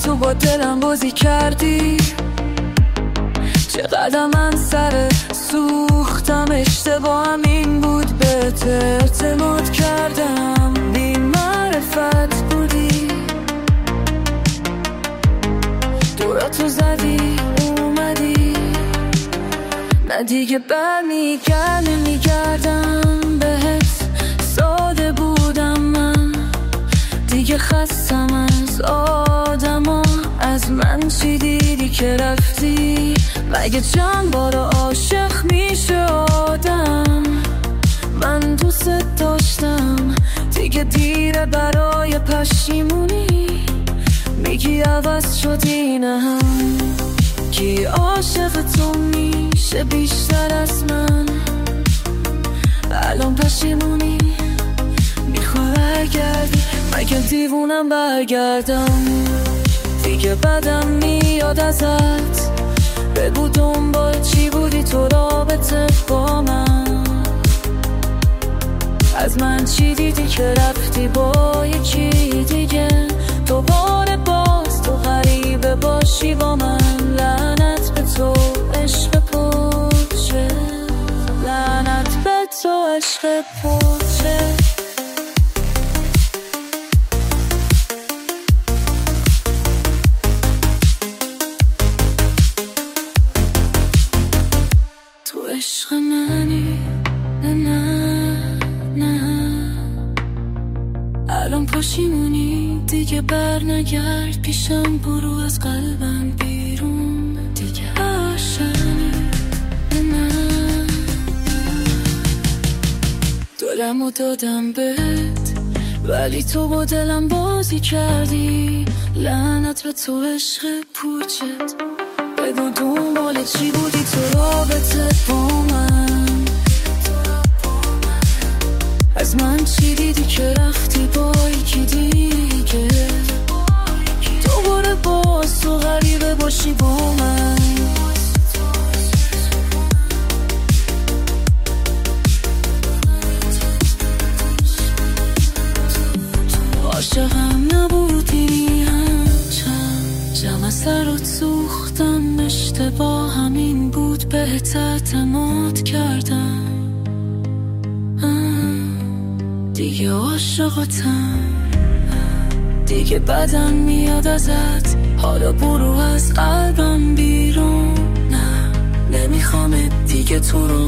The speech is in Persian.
تو با دلم بازی کردی. چقدر من سر سوختم، اشتباهم این بود بهت اعتماد کردم. بی معرفت بودی، دوراتو زدی اومدی، نه دیگه نمیگردم بهت. ساده بودم من دیگه، خستم از آدما. از من چی دیدی که رفتی؟ مگه چند بار عاشق میشه آدم؟ من دوست داشتم، دیگه دیره برای پشیمونی. میگی عوض شدی، نه هم کی عاشق تو میشه بیشتر از من؟ الان پشیمونی میخوای برگردی، مگه دیوونم برگردم؟ دیگه بدم میاد ازت، بگو دنبال چی بودی تو رابطه با من؟ از من چی دیدی که رفتی با یکی دیگه؟ دوباره باز تو غریبه باشی با من. لعنت به تو عشق پرچه، لعنت به تو عشق پرچه. تو عشق منی، نه نه نه. الان پشیمونی دیگه بر نگرد پیشم، برو از قلبم بیرون. دیگه عاشقی، نه نه. دلمو دادم بهت، ولی تو با دلم بازی کردی. لعنت به تو عشق پوچت، بگو دنبال چی بودی تو رابطه با من؟ از من چی دیدی که رفتی با یکی دیگه؟ دوباره باز تو غریبه باشی با من. عاشقم نبودی همچنان، جمع سرت سوختم. اشتباه همین بود بهت اعتماد کردم. دیگه عاشقتم، دیگه بدم میاد ازت. حالا برو از قلبم بیرون، نه نمیخوام دیگه تو رو